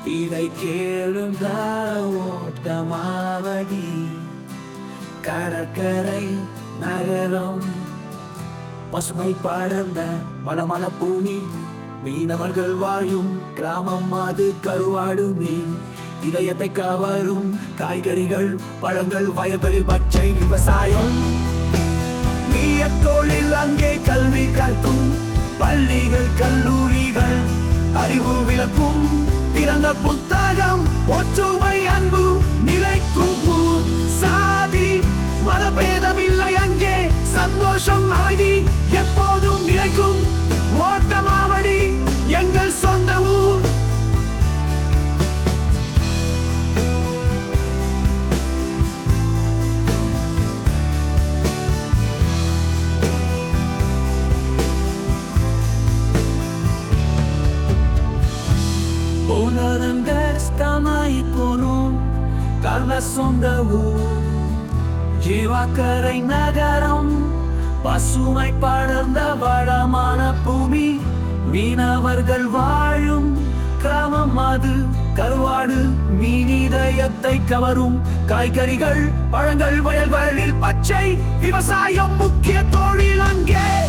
இதை கேளுங்க ஓட்டமாவடி கடற்கரை நகரம் பசுமை படர்ந்த வளமான பூமி மீனவர்கள் வாழும் கிராமம் அது கருவாடு மீன் இதயத்தை கவரும் காய்கறிகள் பழங்கள் வயல்களில் பச்சை விவசாயம் நீய தொழில் அங்கே கல்வி கற்கும் பள்ளிகள் கல்லூரிகள் அறிவு விளக்கும் திறந்த புத்தகம் ஒற்றுமை அன்பு நிலைக்கும் ஊர். சாதி மதபேதமில்லை அங்கே சந்தோஷம் அமைதி எப்போதும் நிலைக்கும் ஓட்டமாவடி எங்கள் சொந்த ஊர். சொந்த ஊர் ஜீவாக்கரை நகரம் பசுமை படர்ந்த வளமான பூமி மீனவர்கள் வாழும் கிராமம் அது கருவாடு மீன் இதயத்தை கவரும் காய்கறிகள் பழங்கள் வயல்களில் பச்சை விவசாயம் முக்கிய தொழில் அங்கே